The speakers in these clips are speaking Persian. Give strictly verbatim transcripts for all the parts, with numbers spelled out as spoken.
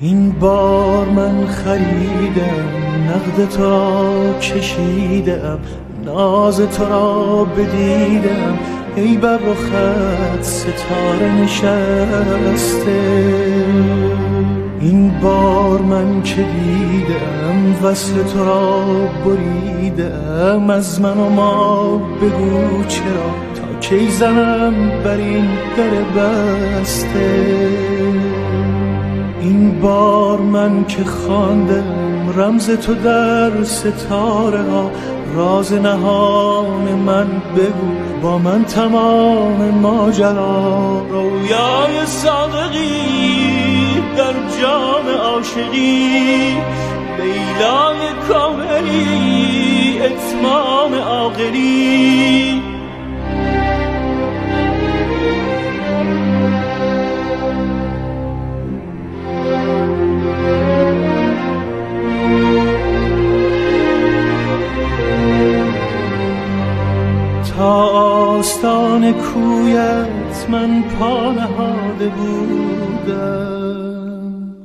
این بار من خریدم، نقد تو را کشیدم، ناز تو را بدیدم، ای بر رخت ستاره نشسته. این بار من که دیدم وصل تو را بریدم، از من و ما بگو چرا تا کی زنم بر این در بسته. این بار من که خواندم رمز تو در ستاره ها، راز نهان من بگو با من تمام ماجرا. رویای صادقی در جام عاشقی، لیلای کاملی اتمام عاقلی. تا آستان کویت من پا نهاده بودم،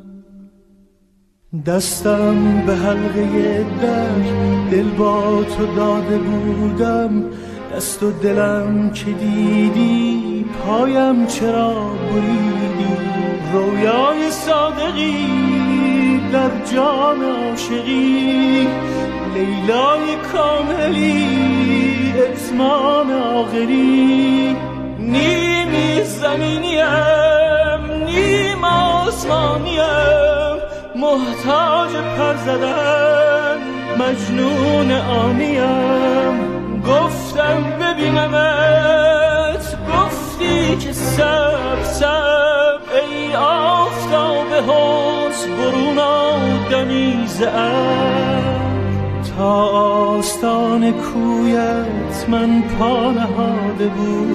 دستم به حلقه در دل با تو داده بودم. دست و دلم که دیدی پایم چرا بریدی. رویای صادقی در جام عاشقی، لیلای کاملی اتمام آخری. نیمی زمینیم نیم آسمانیم، محتاج پر زدن مجنون آنیم. گفتم ببینمت گفتی که سب سب، ای آفتاب حسن برون آدمی زعب. تا آستان کویت من پا نهاده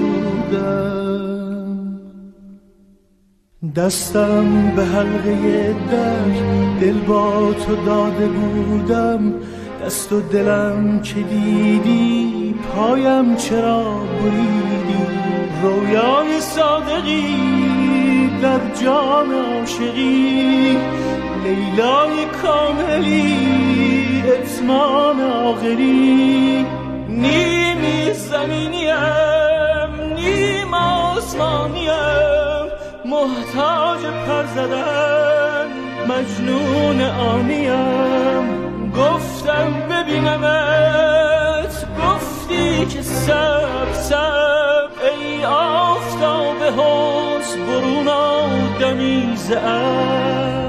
بودم، دستم به حلقه در دل با تو داده بودم. دست و دلم که دیدی پایم چرا بریدی. رویای صادقی در جام عاشقی، لیلای کاملی اتمام آخری. نیمی زمینیم نیم آسمانیم، محتاج پر زدن مجنون آنیم. گفتم ببینمت گفتی که سب سب، ای آفتاب حسن برون آدمی زعب.